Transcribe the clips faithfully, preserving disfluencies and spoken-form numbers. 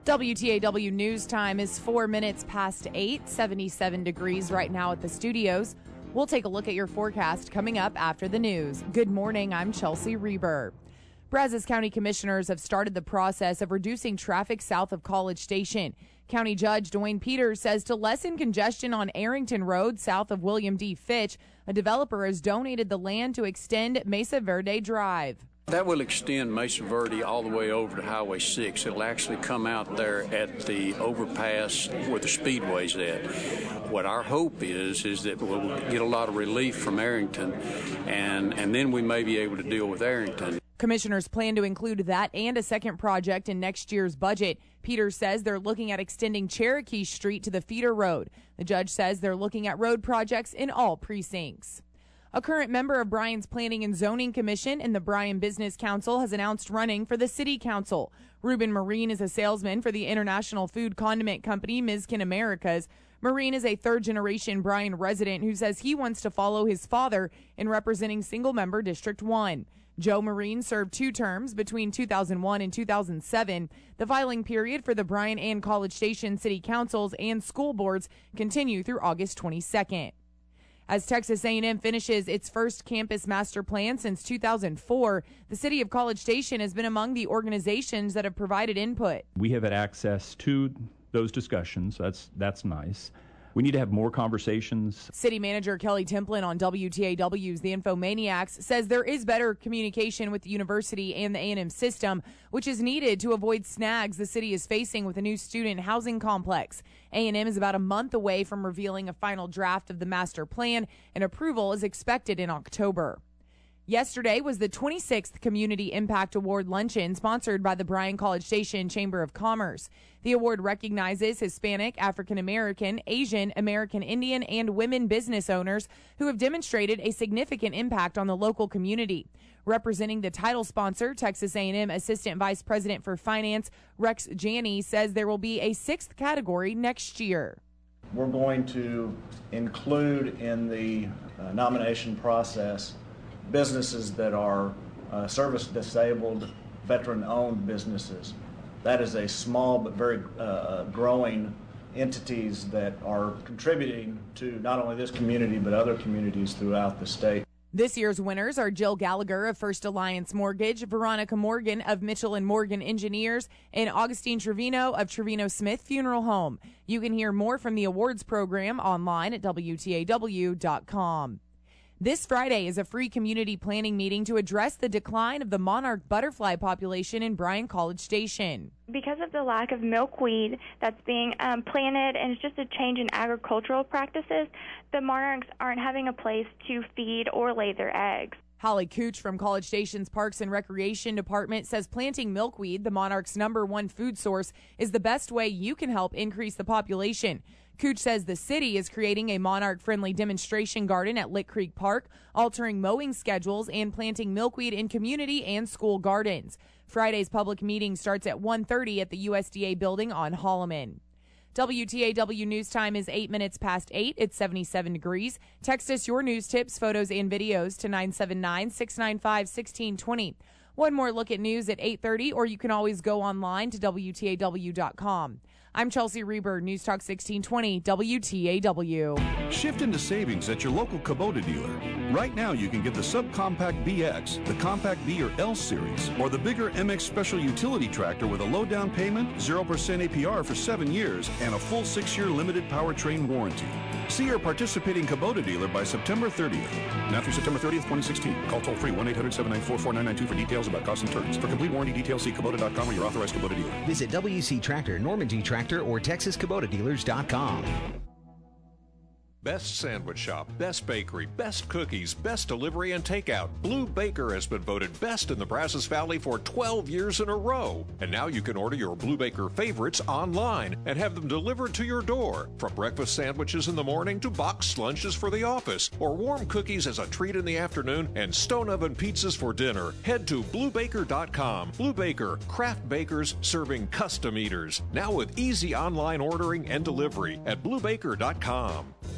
W T A W News Time is four minutes past eight, seventy-seven degrees right now at the studios. We'll take a look at your forecast coming up after the news. Good morning, I'm Chelsea Reber. Brazos County Commissioners have started the process of reducing traffic south of College Station. County Judge Dwayne Peters says to lessen congestion on Arrington Road south of William D. Fitch, a developer has donated the land to extend Mesa Verde Drive. That will extend Mesa Verde all the way over to Highway six. It'll actually come out there at the overpass where the speedway's at. What our hope is, is that we'll get a lot of relief from Arrington, and, and then we may be able to deal with Arrington. Commissioners plan to include that and a second project in next year's budget. Peters says they're looking at extending Cherokee Street to the feeder road. The judge says they're looking at road projects in all precincts. A current member of Bryan's Planning and Zoning Commission and the Bryan Business Council has announced running for the City Council. Ruben Marine is a salesman for the international food condiment company Mizkin Americas. Marine is a third-generation Bryan resident who says he wants to follow his father in representing single-member District one. Joe Marine served two terms between two thousand one and two thousand seven. The filing period for the Bryan and College Station City Councils and school boards continue through August twenty-second. As Texas A and M finishes its first campus master plan since two thousand four, the city of College Station has been among the organizations that have provided input. We have had access to those discussions. That's that's nice. We need to have more conversations. City Manager Kelly Templin on W T A W's The Infomaniacs says there is better communication with the university and the A and M system, which is needed to avoid snags the city is facing with a new student housing complex. A and M is about a month away from revealing a final draft of the master plan, and approval is expected in October. Yesterday was the twenty-sixth Community Impact Award Luncheon sponsored by the Bryan College Station Chamber of Commerce. The award recognizes Hispanic, African American, Asian, American Indian, and women business owners who have demonstrated a significant impact on the local community. Representing the title sponsor, Texas A and M Assistant Vice President for Finance Rex Janney says there will be a sixth category next year. We're going to include in the uh, nomination process businesses that are uh, service-disabled, veteran-owned businesses. That is a small but very uh, growing entities that are contributing to not only this community but other communities throughout the state. This year's winners are Jill Gallagher of First Alliance Mortgage, Veronica Morgan of Mitchell and Morgan Engineers, and Augustine Trevino of Trevino Smith Funeral Home. You can hear more from the awards program online at W T A W dot com. This Friday is a free community planning meeting to address the decline of the monarch butterfly population in Bryan College Station. Because of the lack of milkweed that's being um, planted, and it's just a change in agricultural practices, the monarchs aren't having a place to feed or lay their eggs. Holly Cooch from College Station's Parks and Recreation Department says planting milkweed, the monarch's number one food source, is the best way you can help increase the population. Cooch says the city is creating a monarch-friendly demonstration garden at Lick Creek Park, altering mowing schedules and planting milkweed in community and school gardens. Friday's public meeting starts at one thirty at the U S D A building on Holloman. W T A W News Time is eight minutes past eight. It's seventy-seven degrees. Text us your news tips, photos, and videos to nine seven nine, six nine five, one six two zero. One more look at news at eight thirty, or you can always go online to W T A W dot com. I'm Chelsea Reber, News Talk sixteen twenty, W T A W. Shift into savings at your local Kubota dealer. Right now, you can get the Subcompact B X, the Compact B or L Series, or the bigger M X Special Utility Tractor with a low down payment, zero percent A P R for seven years, and a full six-year limited powertrain warranty. See your participating Kubota dealer by September thirtieth. Now through September thirtieth, twenty sixteen. Call toll-free one eight hundred, seven nine four, four nine nine two for details about costs and terms. For complete warranty details, see Kubota dot com or your authorized Kubota dealer. Visit W C Tractor, Normandy Tractor, or Texas Kubota Dealers dot com. Best sandwich shop, best bakery, best cookies, best delivery and takeout. Blue Baker has been voted best in the Brazos Valley for twelve years in a row. And now you can order your Blue Baker favorites online and have them delivered to your door. From breakfast sandwiches in the morning to boxed lunches for the office, or warm cookies as a treat in the afternoon, and stone oven pizzas for dinner. Head to blue baker dot com. Blue Baker, craft bakers serving custom eaters. Now with easy online ordering and delivery at blue baker dot com.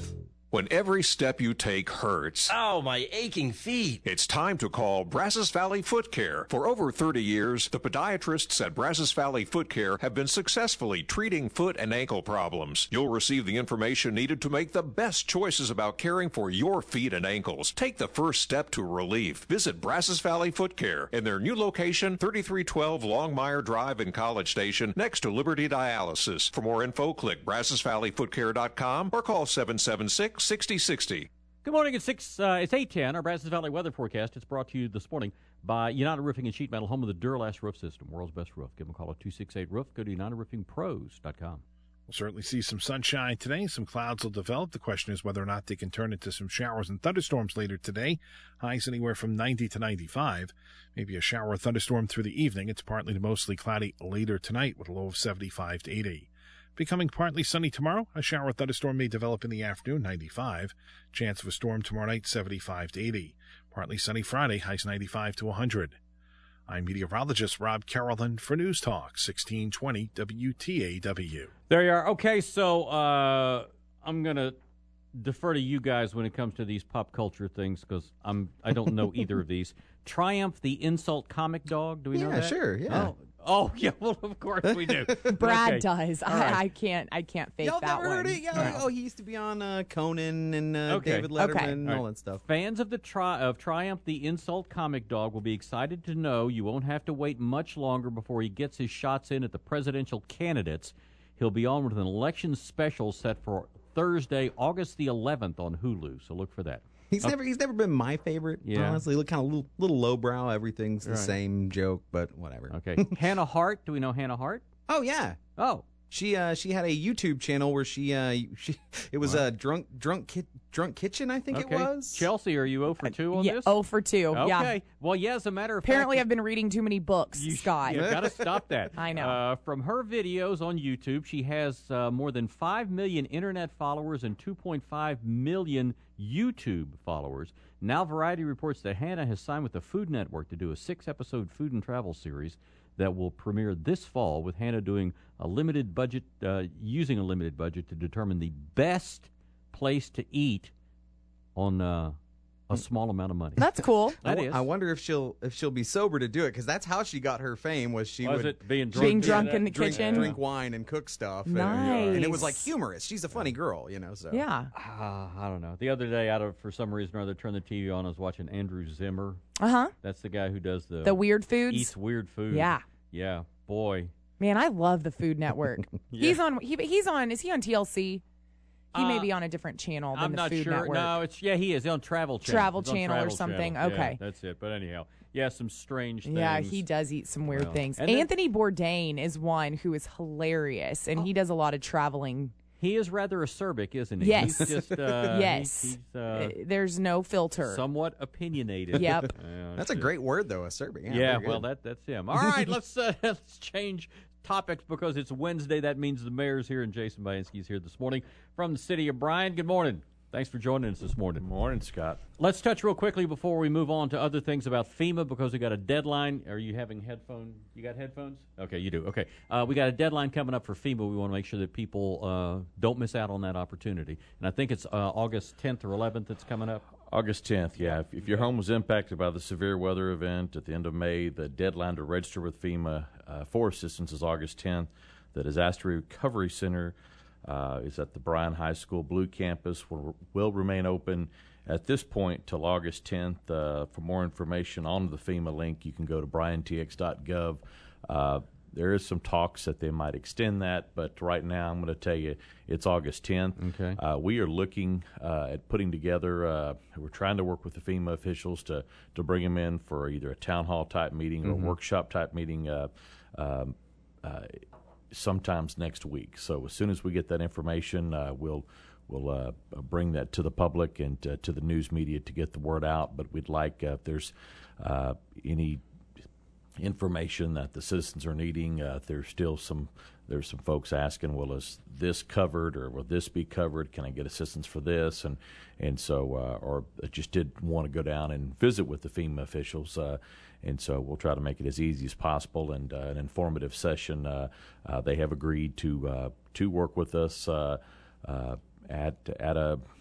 When every step you take hurts. Oh, my aching feet. It's time to call Brazos Valley Foot Care. For over thirty years, the podiatrists at Brazos Valley Foot Care have been successfully treating foot and ankle problems. You'll receive the information needed to make the best choices about caring for your feet and ankles. Take the first step to relief. Visit Brazos Valley Foot Care in their new location, thirty-three twelve Longmire Drive in College Station, next to Liberty Dialysis. For more info, click brazos valley foot care dot com or call seven seven six, sixty sixty. Good morning. It's six. Uh, it's eight ten. Our Brazos Valley weather forecast. It's brought to you this morning by United Roofing and Sheet Metal, home of the Duralast roof system, world's best roof. Give them a call at two six eight roof. Go to united roofing pros dot com. We'll certainly see some sunshine today. Some clouds will develop. The question is whether or not they can turn into some showers and thunderstorms later today. Highs anywhere from ninety to ninety-five. Maybe a shower or thunderstorm through the evening. It's partly to mostly cloudy later tonight with a low of seventy-five to eighty. Becoming partly sunny tomorrow. A shower or thunderstorm may develop in the afternoon, ninety-five. Chance of a storm tomorrow night, seventy-five to eighty. Partly sunny Friday, highs ninety-five to one hundred. I'm meteorologist Rob Carolyn for News Talk, sixteen twenty W T A W. There you are. Okay, so uh, I'm going to defer to you guys when it comes to these pop culture things because I'm I don't know either of these. Triumph, the insult comic dog. Do we yeah, know that? Sure, yeah. Oh. Oh, yeah, well, of course we do. Brad okay. does. I, right. I can't I can't fake Y'all that never one. heard it? Yeah. No. Oh, he used to be on uh, Conan and uh, Okay. David Letterman Okay. and all that stuff. Fans of the tri- of Triumph, the insult comic dog, will be excited to know you won't have to wait much longer before he gets his shots in at the presidential candidates. He'll be on with an election special set for Thursday, August the eleventh on Hulu, so look for that. He's Okay. never he's never been my favorite, Yeah. honestly. Look kind of little, little lowbrow. Everything's the Right. same joke, but whatever. Okay. Hannah Hart. Do we know Hannah Hart? Oh, yeah. Oh. She uh she had a YouTube channel where she uh she it was a uh, drunk drunk ki- drunk kitchen I think Okay. it was. Chelsea, are you oh for two on yeah, this? oh for two. Okay. Yeah. Well, yeah, as a matter of Apparently, fact. I've been reading too many books, You, Scott. You've got to stop that. I know. Uh, from her videos on YouTube, she has uh, more than five million internet followers and two point five million YouTube followers. Now, Variety reports that Hannah has signed with the Food Network to do a six-episode food and travel series that will premiere this fall, with Hannah doing a limited budget, uh, using a limited budget to determine the best place to eat on uh, a small amount of money. That's cool. I, That w- is. I wonder if she'll if she'll be sober to do it because that's how she got her fame. Was she Was would it being drunk? Being doing drunk that? in the drink, kitchen. drink wine and cook stuff, and, Nice. and it was like humorous. She's a funny girl, you know. So Yeah. Uh, I don't know. The other day, out of for some reason or other, turned the T V on. I was watching Andrew Zimmer. Uh huh. That's the guy who does the The weird foods. eats weird food. Yeah. Yeah. Boy. Man, I love the Food Network. Yeah. He's on. He, he's on. Is he on T L C? He may Uh, be on a different channel than I'm the not Food sure. Network. No, it's yeah, he is He's on Travel Channel. Travel He's on Channel or Travel something. Channel. Yeah, Okay. that's it. But anyhow, yeah, some strange things. Yeah, he does eat some weird Well, things. and then- Anthony Bourdain is one who is hilarious, and he does a lot of traveling. He is rather acerbic, isn't he? Yes. He's just, uh, Yes. He's, he's uh, Uh, There's no filter. somewhat opinionated. Yep. Yeah, that's a it's- great word though, acerbic. Yeah, Yeah, very good. well, that that's him. All right, let's uh, let's change topics because it's Wednesday. That means the mayor's here, and Jason Bainski's here this morning from the city of Bryan. Good morning. Thanks for joining us this morning. Good morning, Scott. Let's touch real quickly before we move on to other things about FEMA because we got a deadline. Are you having headphone? You got headphones? Okay, you do. Okay. Uh, we got a deadline coming up for FEMA. We want to make sure that people uh, don't miss out on that opportunity. And I think it's uh, August tenth or eleventh that's coming up. August tenth, yeah. If, if your home was impacted by the severe weather event at the end of May, the deadline to register with FEMA uh, for assistance is August tenth. The Disaster Recovery Center uh, is at the Bryan High School Blue Campus, will, will remain open at this point till August tenth. Uh, for more information on the FEMA link, you can go to bryan t x dot gov. Uh, there is some talks that they might extend that, but right now I'm going to tell you it's August tenth. Okay. Uh, we are looking uh, at putting together, uh, we're trying to work with the FEMA officials to, to bring them in for either a town hall type meeting or Mhm. a workshop type meeting uh, um, uh, sometimes next week. So as soon as we get that information, uh, we'll we'll uh, bring that to the public and uh, to the news media to get the word out. But we'd like, uh, if there's uh, any information that the citizens are needing, uh, there's still some there's some folks asking, well, is this covered or will this be covered? Can I get assistance for this? And and so, uh, or just did want to go down and visit with the FEMA officials. Uh, and so we'll try to make it as easy as possible and uh, an informative session. Uh, uh, they have agreed to uh, to work with us uh, uh, at at a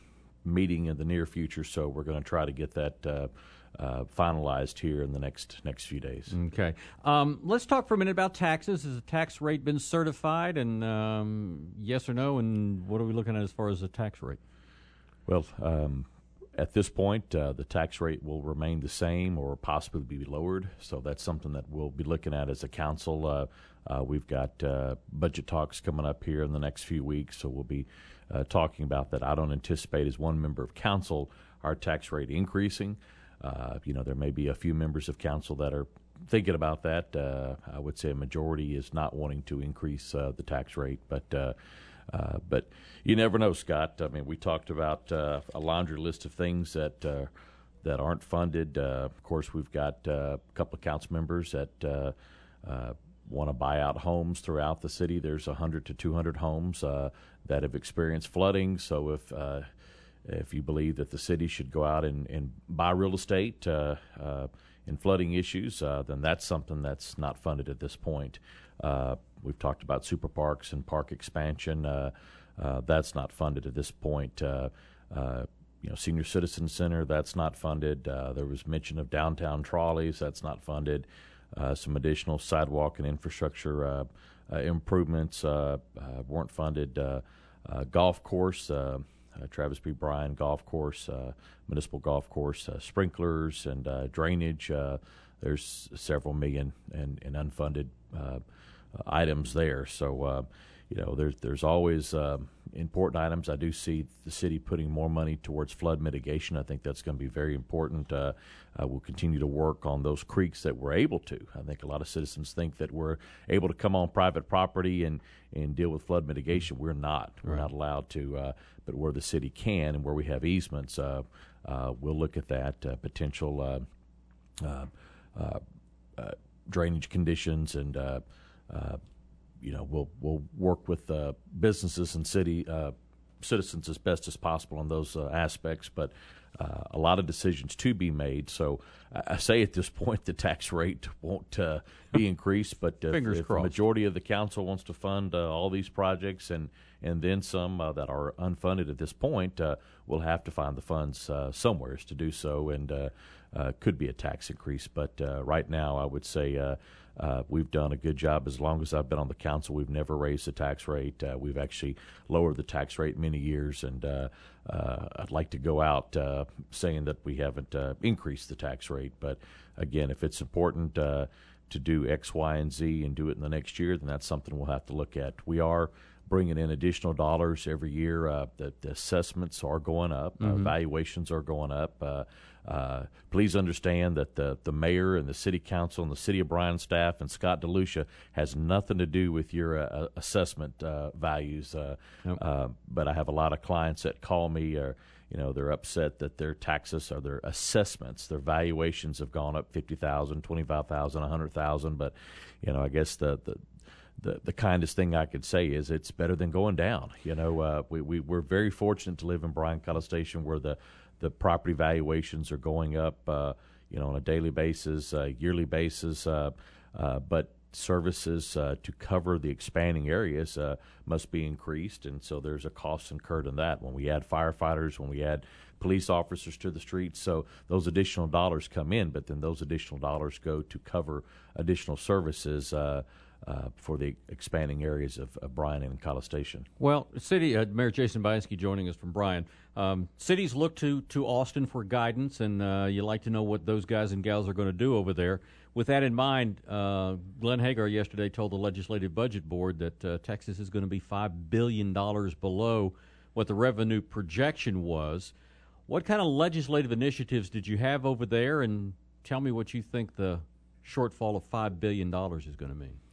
meeting in the near future, so we're going to try to get that uh, uh, finalized here in the next next few days. Okay. Um, let's talk for a minute about taxes. Has the tax rate been certified, and um, yes or no, and what are we looking at as far as the tax rate? Well, um, at this point, uh, the tax rate will remain the same or possibly be lowered, so that's something that we'll be looking at as a council. Uh, uh, we've got uh, budget talks coming up here in the next few weeks, so we'll be uh, talking about that. I don't anticipate, as one member of council, our tax rate increasing. Uh, you know, there may be a few members of council that are thinking about that. Uh, I would say a majority is not wanting to increase uh, the tax rate, but uh, uh, but you never know, Scott. I mean, we talked about uh, a laundry list of things that uh, that aren't funded. Uh, of course, we've got uh, a couple of council members that uh, uh, want to buy out homes throughout the city. There's one hundred to two hundred homes uh, that have experienced flooding. So if uh, if you believe that the city should go out and, and buy real estate uh, uh, in flooding issues, uh, then that's something that's not funded at this point. Uh, we've talked about super parks and park expansion. Uh, uh, that's not funded at this point. Uh, uh, you know, Senior Citizen Center, that's not funded. Uh, there was mention of downtown trolleys. That's not funded. Uh, some additional sidewalk and infrastructure uh, uh, improvements uh, uh, weren't funded. Uh, uh, golf course, uh, uh, Travis B. Bryan Golf Course, uh, municipal golf course, uh, sprinklers and uh, drainage. Uh, there's several million in, in unfunded uh, items there. So, uh, you know, there's there's always uh, important items. I do see the city putting more money towards flood mitigation. I think that's going to be very important. Uh, uh, we'll continue to work on those creeks that we're able to. I think a lot of citizens think that we're able to come on private property and, and deal with flood mitigation. We're not. We're Right. not allowed to. Uh, but where the city can and where we have easements, uh, uh, we'll look at that uh, potential uh, uh, uh, uh, drainage conditions and uh, uh, you know, we'll we'll work with uh, businesses and city uh, citizens as best as possible on those uh, aspects. But uh, a lot of decisions to be made. So I, I say at this point the tax rate won't uh, be increased. But if, Fingers if the crossed. majority of the council wants to fund uh, all these projects and and then some uh, that are unfunded at this point, uh, we'll have to find the funds uh, somewhere to do so, and uh, uh, could be a tax increase. But uh, right now, I would say uh, uh, we've done a good job. As long as I've been on the council, we've never raised the tax rate. Uh, we've actually lowered the tax rate many years, and uh, uh, I'd like to go out uh, saying that we haven't uh, increased the tax rate. But again, if it's important uh, to do X, Y, and Z and do it in the next year, then that's something we'll have to look at. We are bringing in additional dollars every year. Uh, the, the assessments are going up. Mhm. Uh, valuations are going up. Uh, uh, please understand that the, the mayor and the city council and the city of Bryan staff and Scott DeLucia has nothing to do with your uh, assessment uh, values. Uh, Yep. uh, but I have a lot of clients that call me, or you know, they're upset that their taxes or their assessments, their valuations have gone up fifty thousand, twenty-five thousand, a hundred thousand. But you know, I guess the the The, the kindest thing I could say is it's better than going down. You know, uh, we, we, we're very fortunate to live in Bryan-College Station, where the, the property valuations are going up, uh, you know, on a daily basis, uh, yearly basis. Uh, uh, but services uh, to cover the expanding areas uh, must be increased, and so there's a cost incurred in that. When we add firefighters, when we add police officers to the streets, so those additional dollars come in, but then those additional dollars go to cover additional services uh, Uh, for the expanding areas of, of Bryan and College Station. Well, city uh, Mayor Jason Bianski joining us from Bryan. Um, cities look to to Austin for guidance, and uh, you like to know what those guys and gals are going to do over there. With that in mind, uh, Glenn Hagar yesterday told the Legislative Budget Board that uh, Texas is going to be five billion dollars below what the revenue projection was. What kind of legislative initiatives did you have over there, and tell me what you think the shortfall of five billion dollars is going to mean.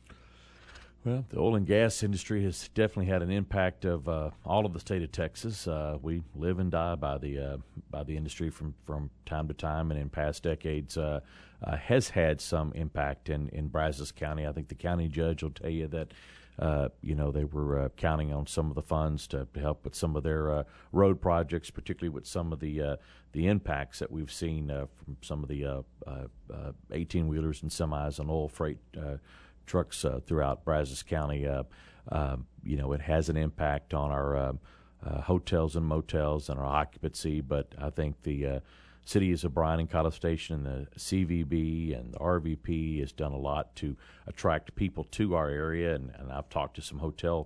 Well, the oil and gas industry has definitely had an impact of uh, all of the state of Texas. Uh, we live and die by the uh, by the industry from, from time to time, and in past decades uh, uh, has had some impact in, in Brazos County. I think the county judge will tell you that uh, you know they were uh, counting on some of the funds to, to help with some of their uh, road projects, particularly with some of the uh, the impacts that we've seen uh, from some of the uh, uh, eighteen wheelers and semis and oil freight Uh, trucks uh, throughout Brazos County. Uh, uh, you know, it has an impact on our uh, uh, hotels and motels and our occupancy, but I think the uh, cities of Bryan and College Station and the C V B and the R V P has done a lot to attract people to our area, and, and I've talked to some hotel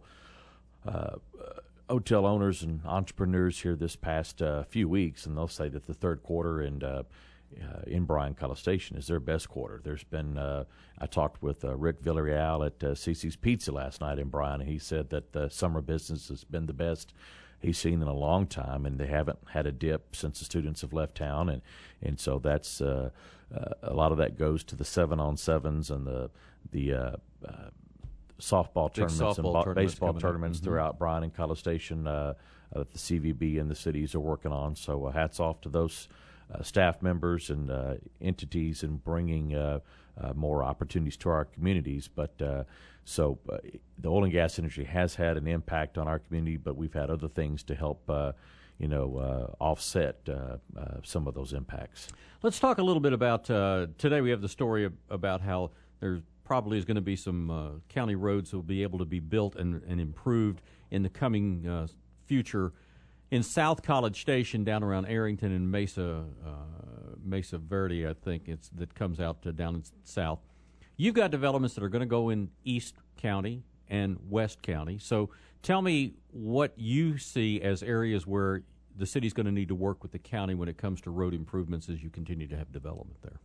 uh, hotel owners and entrepreneurs here this past uh, few weeks, and they'll say that the third quarter and uh, uh, in Bryan College Station is their best quarter. There's been uh, I talked with uh, Rick Villarreal at uh, Cece's Pizza last night in Bryan, and he said that the summer business has been the best he's seen in a long time, and they haven't had a dip since the students have left town, and and so that's uh, uh, a lot of that goes to the seven on sevens and the the uh, uh, softball Big tournaments softball and bo- tournaments baseball coming up. tournaments Mhm. throughout Bryan and College Station uh, that the C V B and the cities are working on. So uh, hats off to those uh, staff members and uh, entities in bringing uh, uh, more opportunities to our communities. But uh, so uh, the oil and gas industry has had an impact on our community, but we've had other things to help uh, you know, uh, offset uh, uh, some of those impacts. Let's talk a little bit about, uh, today we have the story ab- about how there probably is going to be some uh, county roads that will be able to be built and, and improved in the coming uh, future in South College Station down around Arrington and Mesa, uh, Mesa Verde, I think it's that comes out to down in south. You've got developments that are going to go in East County and West County. So tell me what you see as areas where the city's going to need to work with the county when it comes to road improvements as you continue to have development there.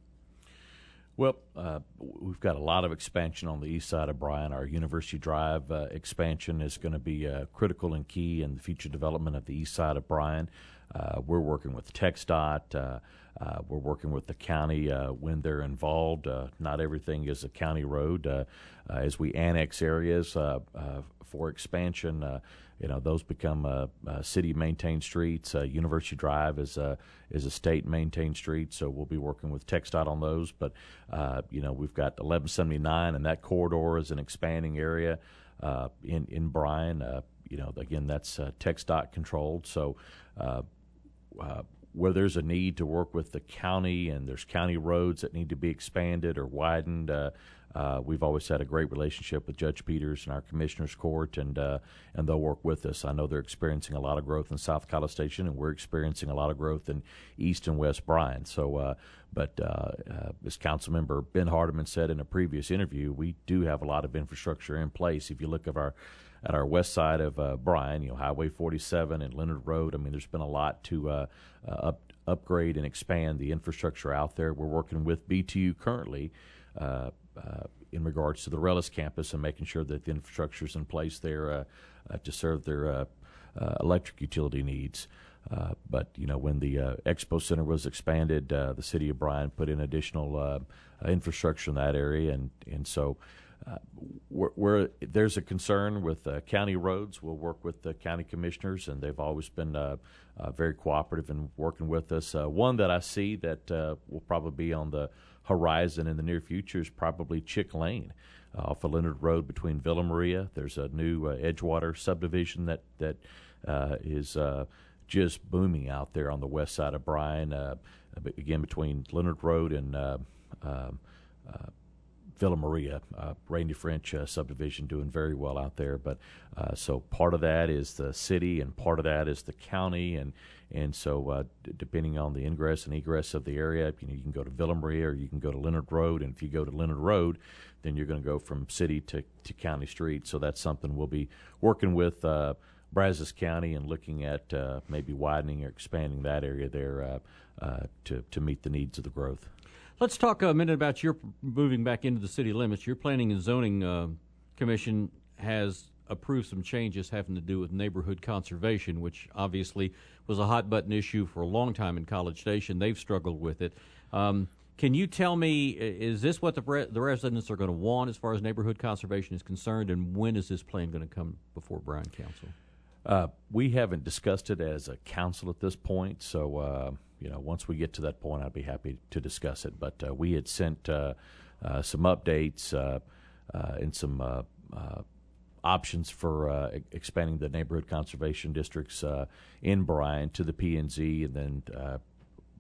Well, uh, we've got a lot of expansion on the east side of Bryan. Our University Drive uh, expansion is going to be uh, critical and key in the future development of the east side of Bryan. Uh, we're working with TxDOT. Uh, uh, we're working with the county uh, when they're involved. Uh, not everything is a county road. Uh, uh, as we annex areas uh, uh, for expansion, uh, you know, those become uh, uh, city-maintained streets. Uh, University Drive is a is a state-maintained street, so we'll be working with TxDOT on those. But uh, you know, we've got eleven seventy-nine, and that corridor is an expanding area uh, in in Bryan. Uh, you know, again, that's uh, TxDOT controlled. So uh, uh, where there's a need to work with the county, and there's county roads that need to be expanded or widened. Uh, Uh, we've always had a great relationship with Judge Peters and our Commissioners Court, and uh, and they'll work with us. I know they're experiencing a lot of growth in South College Station, and we're experiencing a lot of growth in East and West Bryan. So, uh, but uh, uh, as Councilmember Ben Hardeman said in a previous interview, we do have a lot of infrastructure in place. If you look at our at our west side of uh, Bryan, you know, Highway forty-seven and Leonard Road, I mean, there's been a lot to uh, uh, up, upgrade and expand the infrastructure out there. We're working with B T U currently Uh, uh, in regards to the Rellis campus and making sure that the infrastructure is in place there uh, uh, to serve their uh, uh, electric utility needs. Uh, but, you know, when the uh, Expo Center was expanded, uh, the city of Bryan put in additional uh, infrastructure in that area. And, and so uh, where, where there's a concern with uh, county roads, we'll work with the county commissioners, and they've always been uh, uh, very cooperative in working with us. Uh, one that I see that uh, will probably be on the horizon in the near future is probably Chick Lane uh, off of Leonard Road between Villa Maria. There's a new uh, Edgewater subdivision that that uh, is uh, just booming out there on the west side of Bryan. Uh, again, between Leonard Road and uh, uh, uh, Villa Maria, uh, Randy French uh, subdivision doing very well out there. But uh, so part of that is the city, and part of that is the county, and and so uh, d- depending on the ingress and egress of the area, you know, you can go to Villa Maria or you can go to Leonard Road, and if you go to Leonard Road, then you're going to go from city to, to county street. So that's something we'll be working with uh, Brazos County and looking at uh, maybe widening or expanding that area there uh, uh, to to meet the needs of the growth. Let's talk a minute about your moving back into the city limits. Your Planning and Zoning uh, Commission has approved some changes having to do with neighborhood conservation, which obviously was a hot-button issue for a long time in College Station. They've struggled with it. Um, can you tell me, is this what the, re- the residents are going to want as far as neighborhood conservation is concerned, and when is this plan going to come before Bryan Council? Uh, we haven't discussed it as a council at this point, so uh, you know, once we get to that point, I'd be happy to discuss it. But uh, we had sent uh, uh, some updates uh, uh, and some uh, uh, options for uh, e- expanding the neighborhood conservation districts uh, in Bryan to the P and Z, and then uh,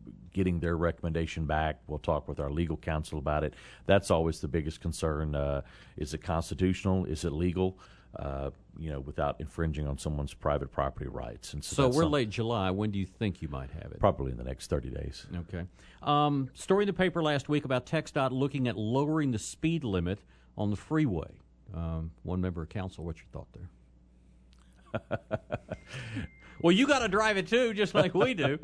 getting their recommendation back. We'll talk with our legal counsel about it. That's always the biggest concern. Uh, is it constitutional? Is it legal? Uh, you know, without infringing on someone's private property rights. And so so we're some, late July. When do you think you might have it? Probably in the next thirty days. Okay. Um, story in the paper last week about TxDOT looking at lowering the speed limit on the freeway. Um, one member of council, what's your thought there? Well, you got to drive it too, just like we do.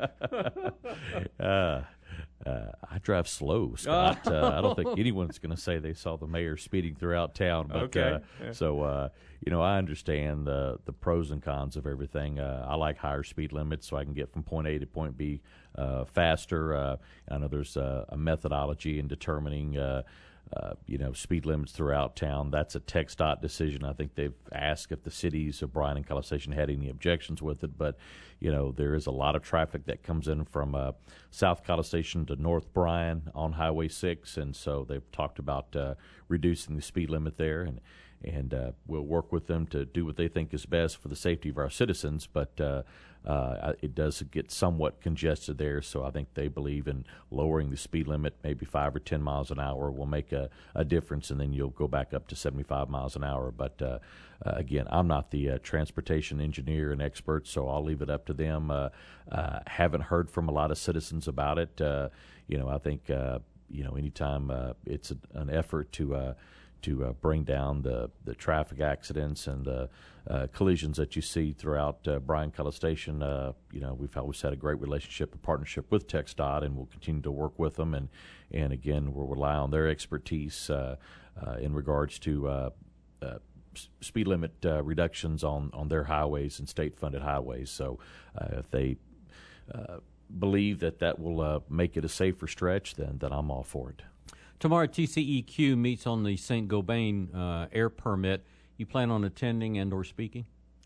uh, uh, I drive slow, Scott. Uh, I don't think anyone's going to say they saw the mayor speeding throughout town. But, okay. Uh, yeah. So, uh, you know, I understand the the pros and cons of everything. Uh, I like higher speed limits so I can get from point A to point B uh, faster. Uh, I know there's uh, a methodology in determining uh, Uh, you know, speed limits throughout town. That's a TxDOT decision. I think they've asked if the cities of Bryan and College Station had any objections with it, but, you know, there is a lot of traffic that comes in from uh, South College Station to North Bryan on Highway six, and so they've talked about uh, reducing the speed limit there, and and uh, we'll work with them to do what they think is best for the safety of our citizens, but uh, uh, it does get somewhat congested there, so I think they believe in lowering the speed limit, maybe five or ten miles an hour will make a, a difference, and then you'll go back up to seventy-five miles an hour. But uh, uh, again, I'm not the uh, transportation engineer and expert, so I'll leave it up to them. Uh, uh, haven't heard from a lot of citizens about it. Uh, you know, I think, uh, you know, anytime uh, it's a, an effort to uh, to uh, bring down the, the traffic accidents and the uh, collisions that you see throughout uh, Bryan College Station. Uh, you know, we've always had a great relationship and partnership with TxDOT, and we'll continue to work with them. And, and again, we'll rely on their expertise uh, uh, in regards to uh, uh, speed limit uh, reductions on, on their highways and state-funded highways. So uh, if they uh, believe that that will uh, make it a safer stretch, then, then I'm all for it. Tomorrow, T C E Q meets on the Saint Gobain uh, air permit. You plan on attending and or speaking?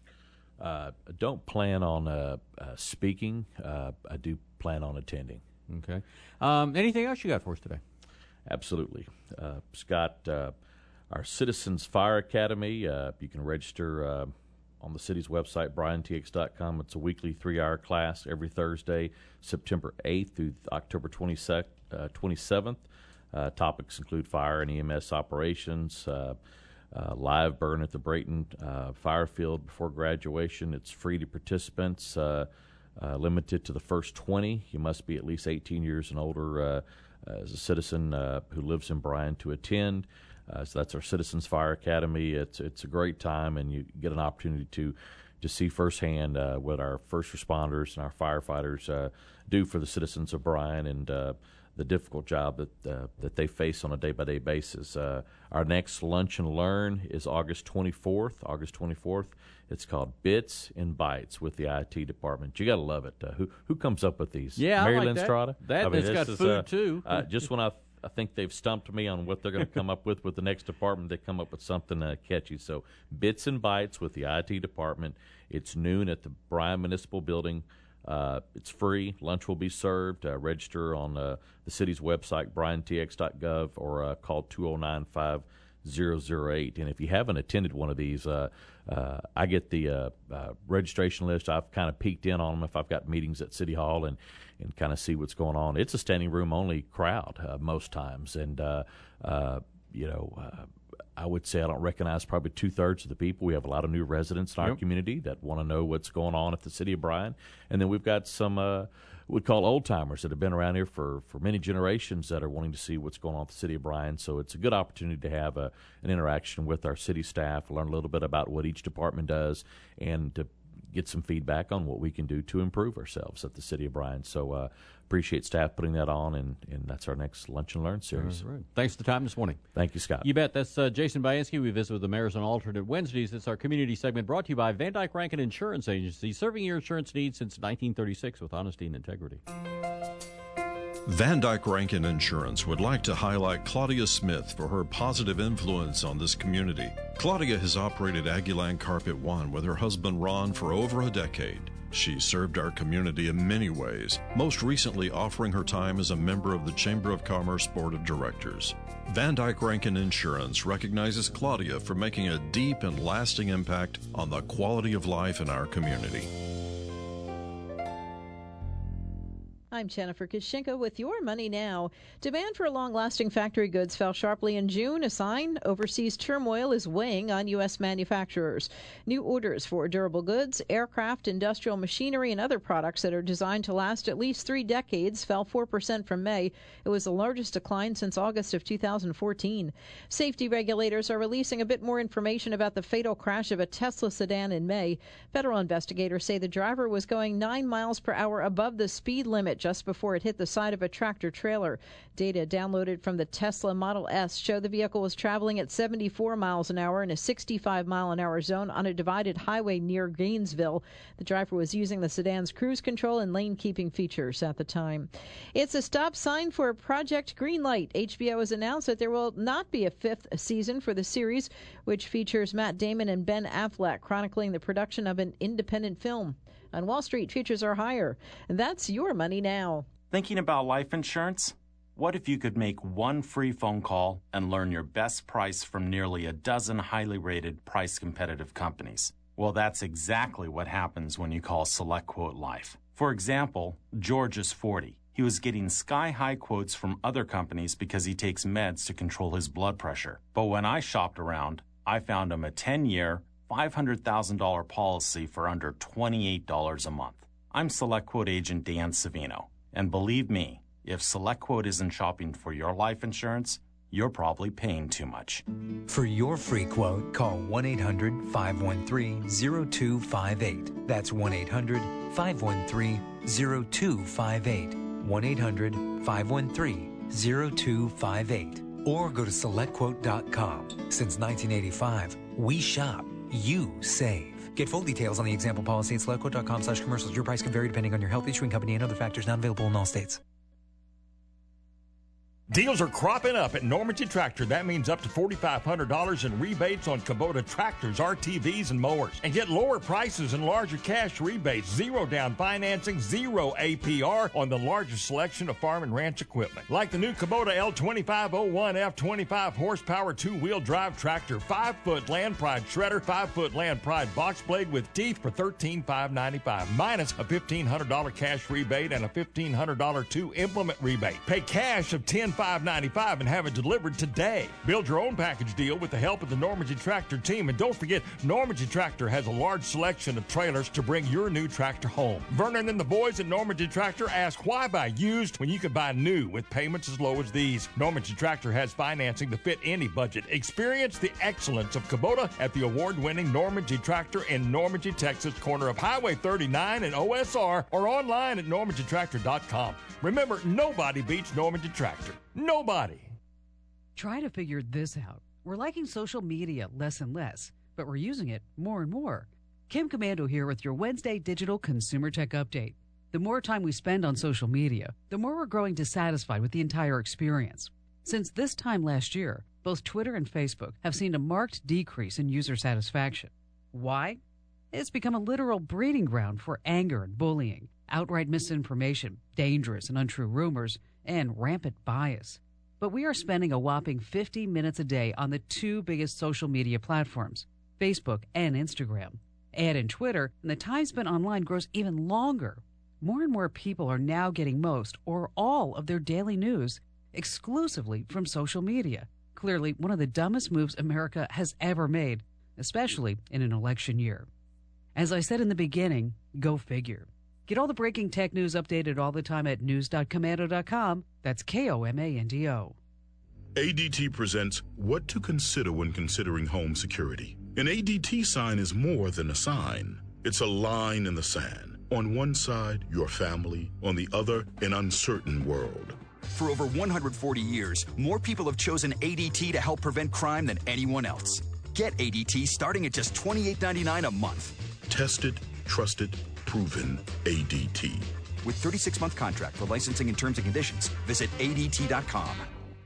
Uh, I don't plan on uh, uh, speaking. Uh, I do plan on attending. Okay. Um, anything else you got for us today? Absolutely. Uh, Scott, uh, our Citizens Fire Academy, uh, you can register uh, on the city's website, bryan t x dot com. It's a weekly three-hour class every Thursday, September eighth through October twenty-seventh. Uh, topics include fire and E M S operations, uh, uh, live burn at the Brayton uh, fire field before graduation. It's free to participants, uh, uh, limited to the first twenty. You must be at least eighteen years and older uh, as a citizen uh, who lives in Bryan to attend. Uh, so that's our Citizens Fire Academy. It's it's a great time, and you get an opportunity to to see firsthand uh, what our first responders and our firefighters uh, do for the citizens of Bryan, and uh, the difficult job that uh, that they face on a day-by-day basis. Uh, our next Lunch and Learn is August twenty-fourth. August twenty-fourth. It's called Bits and Bytes with the I T department. You got to love it. Uh, who who comes up with these? Yeah, Mary I like Lynn that. Strada? That, I mean, it's got is, food, uh, too. uh, just when I, I think they've stumped me on what they're going to come up with with the next department, they come up with something uh, catchy. So Bits and Bytes with the I T department. It's noon at the Bryan Municipal Building. Uh, it's free. Lunch will be served. Uh, register on uh, the city's website, bryan t x dot gov, or uh, call two oh nine, five oh oh eight. And if you haven't attended one of these, uh, uh, I get the uh, uh, registration list. I've kind of peeked in on them if I've got meetings at City Hall and, and kind of see what's going on. It's a standing room only crowd uh, most times. And, uh, uh, you know, uh, I would say I don't recognize probably two-thirds of the people. We have a lot of new residents in our yep. community that want to know what's going on at the City of Bryan. And then we've got some uh, we'd call old-timers that have been around here for, for many generations that are wanting to see what's going on at the City of Bryan. So it's a good opportunity to have a, an interaction with our city staff, learn a little bit about what each department does, and to get some feedback on what we can do to improve ourselves at the City of Bryan. So uh, appreciate staff putting that on, and, and that's our next Lunch and Learn series. All right. Thanks for the time this morning. Thank you, Scott. You bet. That's uh, Jason Bayansky. We visit with the mayors on alternate Wednesdays. It's our community segment brought to you by Van Dyke Rankin Insurance Agency, serving your insurance needs since nineteen thirty-six with honesty and integrity. Van Dyke Rankin Insurance would like to highlight Claudia Smith for her positive influence on this community. Claudia has operated Aggieland Carpet One with her husband Ron for over a decade. She served our community in many ways, most recently offering her time as a member of the Chamber of Commerce Board of Directors. Van Dyke Rankin Insurance recognizes Claudia for making a deep and lasting impact on the quality of life in our community. I'm Jennifer Kishinka with Your Money Now. Demand for long-lasting factory goods fell sharply in June, a sign overseas turmoil is weighing on U S manufacturers. New orders for durable goods, aircraft, industrial machinery, and other products that are designed to last at least three decades fell four percent from May. It was the largest decline since August of two thousand fourteen. Safety regulators are releasing a bit more information about the fatal crash of a Tesla sedan in May. Federal investigators say the driver was going nine miles per hour above the speed limit just before it hit the side of a tractor-trailer. Data downloaded from the Tesla Model S show the vehicle was traveling at seventy-four miles an hour in a sixty-five mile an hour zone on a divided highway near Gainesville. The driver was using the sedan's cruise control and lane-keeping features at the time. It's a stop sign for Project Greenlight. H B O has announced that there will not be a fifth season for the series, which features Matt Damon and Ben Affleck chronicling the production of an independent film. On Wall Street, futures are higher. That's Your Money Now. Thinking about life insurance? What if you could make one free phone call and learn your best price from nearly a dozen highly rated, price-competitive companies? Well, that's exactly what happens when you call SelectQuote Life. For example, George is forty. He was getting sky-high quotes from other companies because he takes meds to control his blood pressure. But when I shopped around, I found him a ten-year, five hundred thousand dollars policy for under twenty-eight dollars a month. I'm SelectQuote agent Dan Savino, and believe me, if SelectQuote isn't shopping for your life insurance, you're probably paying too much. For your free quote, call one eight hundred, five one three, zero two five eight. That's one eight hundred, five one three, zero two five eight. one eight hundred, five one three, zero two five eight. Or go to select quote dot com. Since nineteen eighty-five, we shop. You save. Get full details on the example policy at select quote dot com slash commercials. Your price can vary depending on your health, issuing company, and other factors not available in all states. Deals are cropping up at Normandy Tractor. That means up to four thousand five hundred dollars in rebates on Kubota tractors, R T Vs, and mowers. And get lower prices and larger cash rebates, zero down financing, zero A P R on the largest selection of farm and ranch equipment. Like the new Kubota L twenty-five oh one F twenty-five horsepower two-wheel drive tractor, five foot Land Pride shredder, five foot Land Pride box blade with teeth for thirteen thousand five hundred ninety-five dollars, minus a fifteen hundred dollars cash rebate and a fifteen hundred dollars two-implement rebate. Pay cash of ten thousand five hundred ninety-five dollars and have it delivered today. Build your own package deal with the help of the Normandy Tractor team. And don't forget, Normandy Tractor has a large selection of trailers to bring your new tractor home. Vernon and the boys at Normandy Tractor ask, why buy used when you can buy new with payments as low as these? Normandy Tractor has financing to fit any budget. Experience the excellence of Kubota at the award-winning Normandy Tractor in Normandy, Texas, corner of Highway thirty-nine and O S R, or online at normandy tractor dot com. Remember, nobody beats Normandy Tractor. Nobody. Try to figure this out. We're liking social media less and less, but we're using it more and more. Kim Komando here with your Wednesday Digital Consumer Tech Update. The more time we spend on social media, the more we're growing dissatisfied with the entire experience. Since this time last year, both Twitter and Facebook have seen a marked decrease in user satisfaction. Why? It's become a literal breeding ground for anger and bullying, outright misinformation, dangerous and untrue rumors, and rampant bias. But we are spending a whopping fifty minutes a day on the two biggest social media platforms, Facebook and Instagram. Add in Twitter, and the time spent online grows even longer. More and more people are now getting most or all of their daily news exclusively from social media. Clearly, one of the dumbest moves America has ever made, especially in an election year. As I said in the beginning, go figure. Get all the breaking tech news updated all the time at news dot komando dot com. That's K O M A N D O. A D T presents What to Consider When Considering Home Security. An A D T sign is more than a sign. It's a line in the sand. On one side, your family. On the other, an uncertain world. For over one hundred forty years, more people have chosen A D T to help prevent crime than anyone else. Get A D T starting at just twenty-eight ninety-nine a month. Tested, trusted, proven A D T. With thirty-six month contract for licensing and terms and conditions, visit A D T dot com.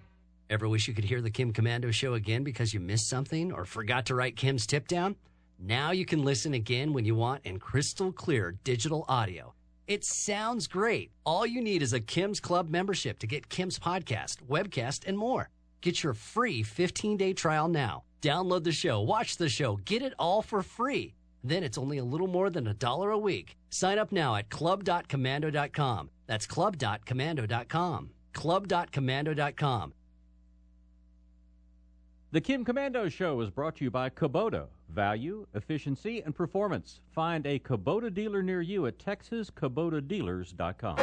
Ever wish you could hear the Kim Komando show again because you missed something or forgot to write Kim's tip down? Now you can listen again when you want in crystal clear digital audio. It sounds great. All you need is a Kim's Club membership to get Kim's podcast, webcast, and more. Get your free fifteen day trial now. Download the show, watch the show, get it all for free. Then it's only a little more than a dollar a week. Sign up now at club dot komando dot com. That's club dot commando dot com. club dot commando dot com. The Kim Komando Show is brought to you by Kubota. Value, efficiency, and performance. Find a Kubota dealer near you at texas kubota dealers dot com.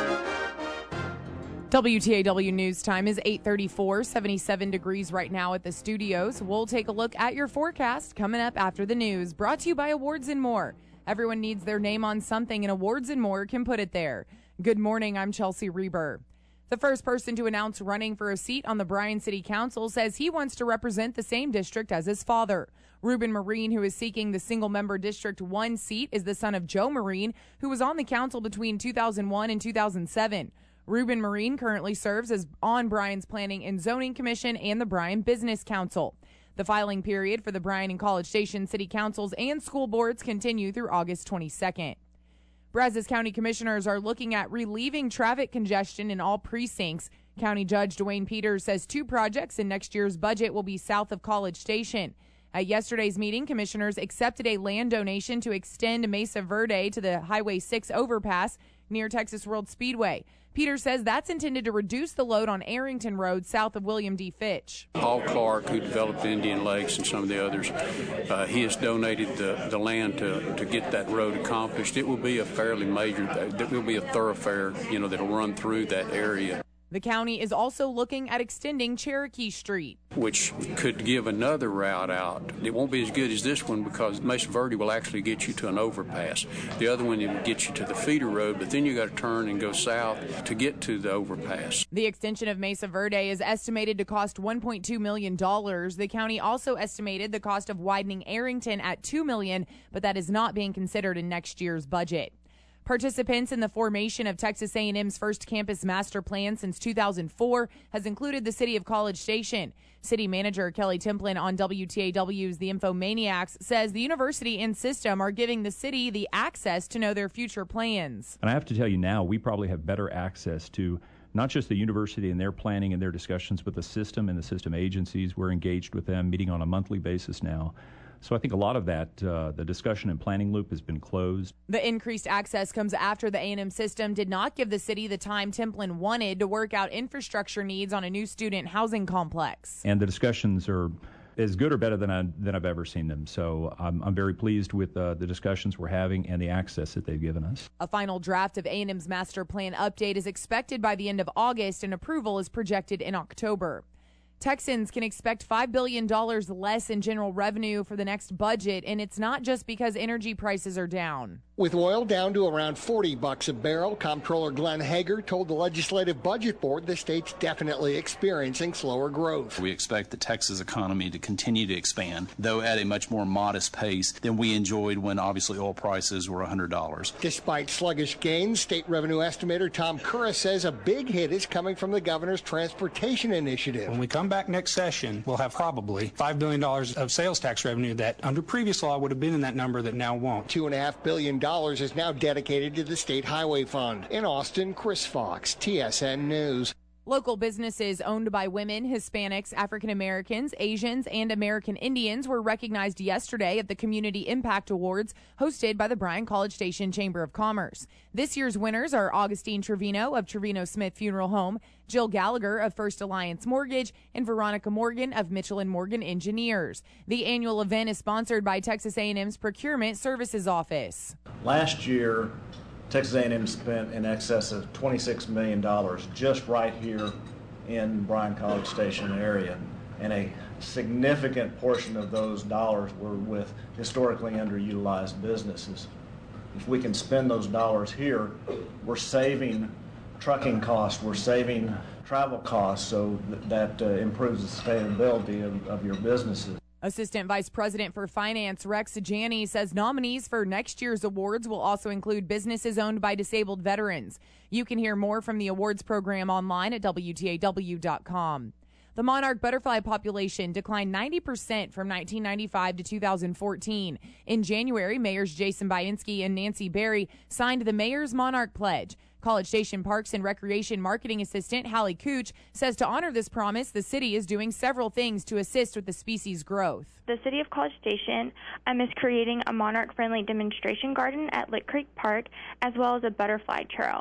W T A W News Time is eight thirty-four, seventy-seven degrees right now at the studios. We'll take a look at your forecast coming up after the news. Brought to you by Awards and More. Everyone needs their name on something, and Awards and More can put it there. Good morning, I'm Chelsea Reber. The first person to announce running for a seat on the Bryan City Council says he wants to represent the same district as his father. Ruben Marine, who is seeking the single-member District one seat, is the son of Joe Marine, who was on the council between two thousand one and two thousand seven. Ruben Marine currently serves as on Bryan's Planning and Zoning Commission and the Bryan Business Council. The filing period for the Bryan and College Station City Councils and school boards continue through August twenty-second. Brazos County Commissioners are looking at relieving traffic congestion in all precincts. County Judge Dwayne Peters says two projects in next year's budget will be south of College Station. At yesterday's meeting, commissioners accepted a land donation to extend Mesa Verde to the Highway six overpass near Texas World Speedway. Peters says that's intended to reduce the load on Arrington Road south of William D. Fitch. Paul Clark, who developed Indian Lakes and some of the others, uh, he has donated the, the land to, to get that road accomplished. It will be a fairly major, there will be a thoroughfare, you know, that will run through that area. The county is also looking at extending Cherokee Street, which could give another route out. It won't be as good as this one because Mesa Verde will actually get you to an overpass. The other one, it will get you to the feeder road, but then you got to turn and go south to get to the overpass. The extension of Mesa Verde is estimated to cost one point two million dollars. The county also estimated the cost of widening Arrington at two million dollars, but that is not being considered in next year's budget. Participants in the formation of Texas A and M's first campus master plan since two thousand four has included the city of College Station. City manager Kelly Templin on W T A W's The Infomaniacs says the university and system are giving the city the access to know their future plans. And I have to tell you now, we probably have better access to not just the university and their planning and their discussions, but the system and the system agencies. We're engaged with them, meeting on a monthly basis now. So I think a lot of that, uh, the discussion and planning loop has been closed. The increased access comes after the A and M system did not give the city the time Templin wanted to work out infrastructure needs on a new student housing complex. And the discussions are as good or better than, I, than I've ever seen them. So I'm, I'm very pleased with uh, the discussions we're having and the access that they've given us. A final draft of A and M's master plan update is expected by the end of August, and approval is projected in October. Texans can expect five billion dollars less in general revenue for the next budget, and it's not just because energy prices are down. With oil down to around forty bucks a barrel, Comptroller Glenn Hager told the Legislative Budget Board the state's definitely experiencing slower growth. We expect the Texas economy to continue to expand, though at a much more modest pace than we enjoyed when obviously oil prices were one hundred dollars. Despite sluggish gains, state revenue estimator Tom Curra says a big hit is coming from the governor's transportation initiative. When we come back next session, we'll have probably five billion dollars of sales tax revenue that under previous law would have been in that number that now won't. Two and a half billion dollars is now dedicated to the State Highway Fund. In Austin, Chris Fox, T S N News. Local businesses owned by women, Hispanics, African Americans, Asians, and American Indians were recognized yesterday at the Community Impact Awards hosted by the Bryan College Station Chamber of Commerce. This year's winners are Augustine Trevino of Trevino Smith Funeral Home, Jill Gallagher of First Alliance Mortgage, and Veronica Morgan of Mitchell and Morgan Engineers. The annual event is sponsored by Texas A and M's Procurement Services Office. Last year, Texas A and M spent in excess of twenty-six million dollars just right here in Bryan College Station area, and a significant portion of those dollars were with historically underutilized businesses. If we can spend those dollars here, we're saving trucking costs, we're saving travel costs, so that, that uh, improves the sustainability of, of your businesses. Assistant Vice President for Finance Rex Janney says nominees for next year's awards will also include businesses owned by disabled veterans. You can hear more from the awards program online at W T A W dot com. The monarch butterfly population declined ninety percent from nineteen ninety-five to two thousand fourteen. In January, Mayors Jason Bainski and Nancy Berry signed the Mayor's Monarch Pledge. College Station Parks and Recreation Marketing Assistant Hallie Cooch says to honor this promise, the city is doing several things to assist with the species growth. The City of College Station um, is creating a monarch-friendly demonstration garden at Lick Creek Park, as well as a butterfly trail.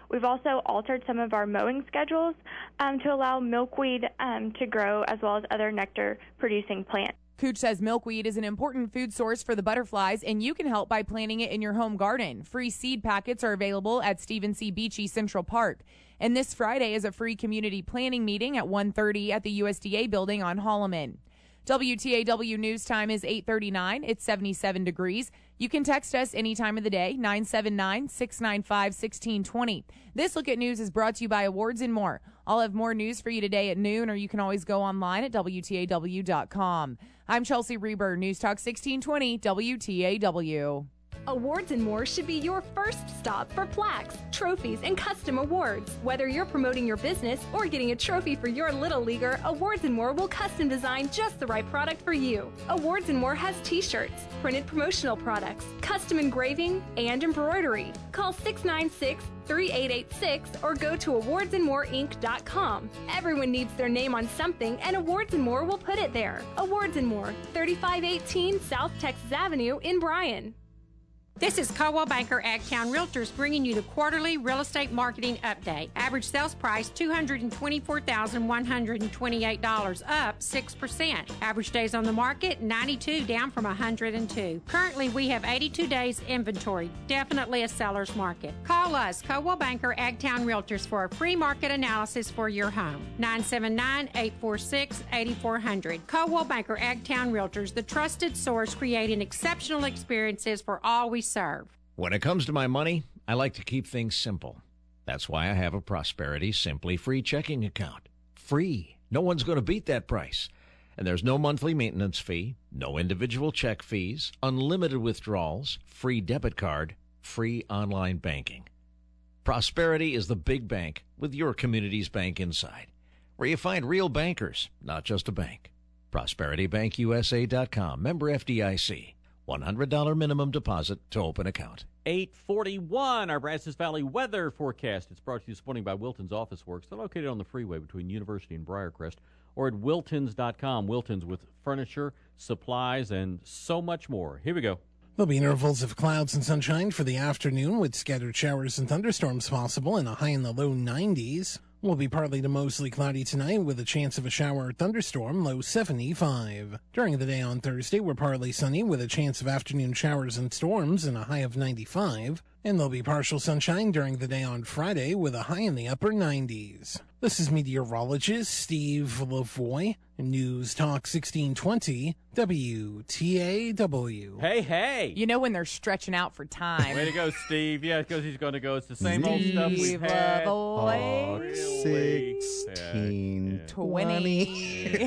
We've also altered some of our mowing schedules um, to allow milkweed um, to grow as well as other nectar-producing plants. Cooch says milkweed is an important food source for the butterflies, and you can help by planting it in your home garden. Free seed packets are available at Stephen C. Beachy Central Park. And this Friday is a free community planning meeting at one thirty at the U S D A building on Holloman. W T A W News Time is eight thirty-nine. It's seventy-seven degrees. You can text us any time of the day, nine seven nine, six nine five, one six two zero. This Look at News is brought to you by Awards and More. I'll have more news for you today at noon, or you can always go online at W T A W dot com. I'm Chelsea Reber, News Talk sixteen twenty W T A W. Awards and More should be your first stop for plaques, trophies, and custom awards. Whether you're promoting your business or getting a trophy for your little leaguer, Awards and More will custom design just the right product for you. Awards and More has t-shirts, printed promotional products, custom engraving, and embroidery. Call six nine six, three eight eight six or go to awards and more inc dot com. Everyone needs their name on something, and Awards and More will put it there. Awards and More, thirty-five eighteen South Texas Avenue in Bryan. This is Coldwell Banker Agtown Realtors bringing you the quarterly real estate marketing update. Average sales price two hundred twenty-four thousand one hundred twenty-eight dollars, up six percent. Average days on the market, ninety-two, down from one hundred two. Currently, we have eighty-two days inventory. Definitely a seller's market. Call us, Coldwell Banker Agtown Realtors, for a free market analysis for your home. nine seven nine, eight four six, eight four zero zero. Coldwell Banker Agtown Realtors, the trusted source creating exceptional experiences for all we serve. When it comes to my money, I like to keep things simple. That's why I have a Prosperity Simply Free checking account. Free. No one's going to beat that price. And there's no monthly maintenance fee, no individual check fees, unlimited withdrawals, free debit card, free online banking. Prosperity is the big bank with your community's bank inside, where you find real bankers, not just a bank. Prosperity Bank U S A dot com. Member F D I C. one hundred dollars minimum deposit to open account. eight forty-one, our Brazos Valley weather forecast. It's brought to you this morning by Wilton's Office Works. They're located on the freeway between University and Briarcrest, or at wiltons dot com. Wiltons, with furniture, supplies, and so much more. Here we go. There'll be intervals of clouds and sunshine for the afternoon, with scattered showers and thunderstorms possible, and a high in the low nineties. Will be partly to mostly cloudy tonight with a chance of a shower or thunderstorm, low seventy-five. During the day on Thursday, we're partly sunny with a chance of afternoon showers and storms and a high of ninety-five. And there'll be partial sunshine during the day on Friday with a high in the upper nineties. This is meteorologist Steve Lavoie, News Talk sixteen twenty, W T A W. Hey, hey. You know when they're stretching out for time. Way to go, Steve. Yeah, because he's going to go. It's the same old stuff we've had. Oh, really sixteen, yeah. twenty.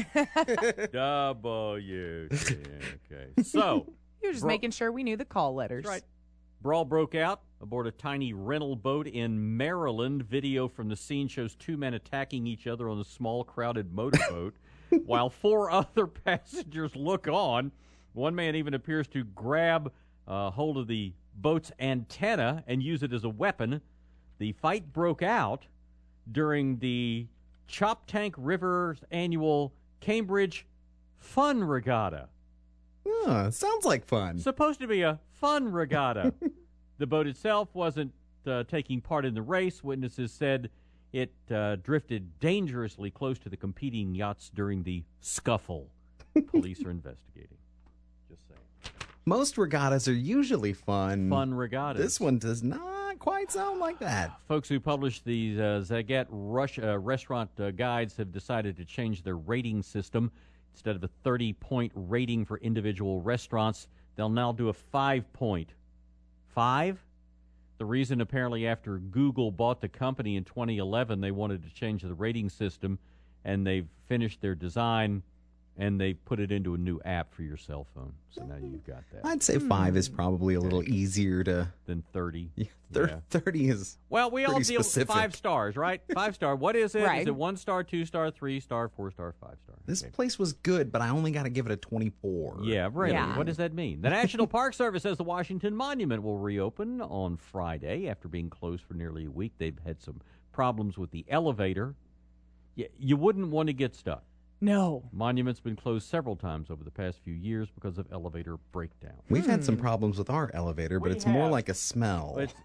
W. Okay. So. You're just bro- making sure we knew the call letters. That's right. Brawl broke out aboard a tiny rental boat in Maryland. Video from the scene shows two men attacking each other on a small, crowded motorboat, while four other passengers look on. One man even appears to grab uh, hold of the boat's antenna and use it as a weapon. The fight broke out during the Choptank River's annual Cambridge Fun Regatta. Oh, sounds like fun. Supposed to be a fun regatta. The boat itself wasn't uh, taking part in the race. Witnesses said it uh, drifted dangerously close to the competing yachts during the scuffle. Police are investigating. Just saying. Most regattas are usually fun. Fun regattas. This one does not quite sound like that. Folks who publish these uh, Zagat Rush, uh, restaurant uh, guides have decided to change their rating system. Instead of a thirty-point rating for individual restaurants, they'll now do a five-point. Five? The reason, apparently, after Google bought the company in twenty eleven, they wanted to change the rating system, and they've finished their design, and they put it into a new app for your cell phone. So now you've got that. I'd say five is probably a little easier to... Than thirty. Yeah, thir- yeah. thirty is Well, we all pretty deal specific. with five stars, right? Five star. What is it? Right. Is it one star, two star, three star, four star, five star? This Okay. place was good, but I only got to give it a twenty-four. Yeah, really. Yeah. What does that mean? The National Park Service says the Washington Monument will reopen on Friday after being closed for nearly a week. They've had some problems with the elevator. You, you wouldn't want to get stuck. No. Monument's been closed several times over the past few years because of elevator breakdown. We've had some problems with our elevator, but We it's more have. like a smell. It's,